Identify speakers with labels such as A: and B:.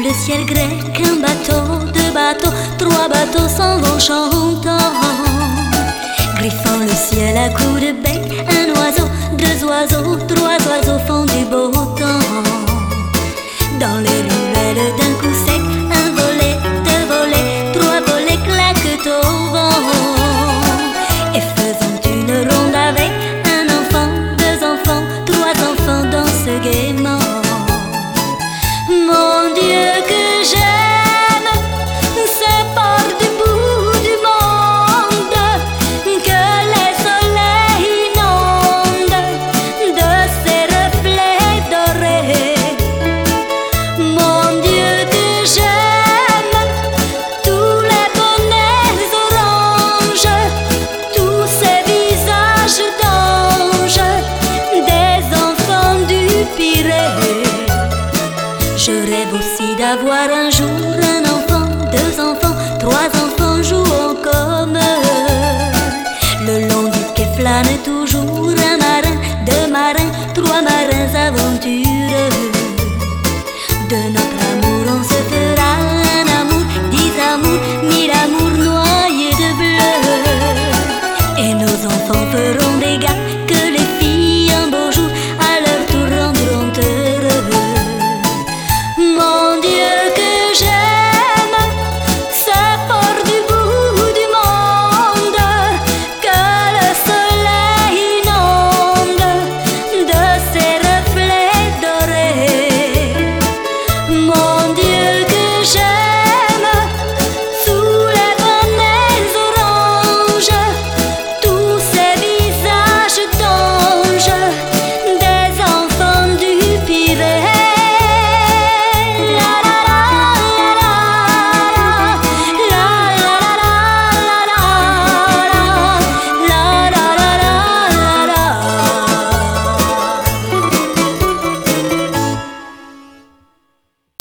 A: le ciel grec, un bateau, deux bateaux, trois bateaux s'en vont chantant, griffant le ciel à coups de bec. Un oiseau, deux oiseaux, trois oiseaux font du beau temps. Dans les ruelles d'un coup sec, un volet, deux volets, trois volets claquent au vent, et faisant une ronde avec un enfant, deux enfants, trois enfants dansent gaiement. Mon Dieu que j'aime ce port du bout du monde, que les soleils inondent de ses reflets dorés. Mon Dieu que j'aime tous les bonnets oranges, tous ces visages d'anges, des enfants du Pirée. Je rêve aussi d'avoir un jour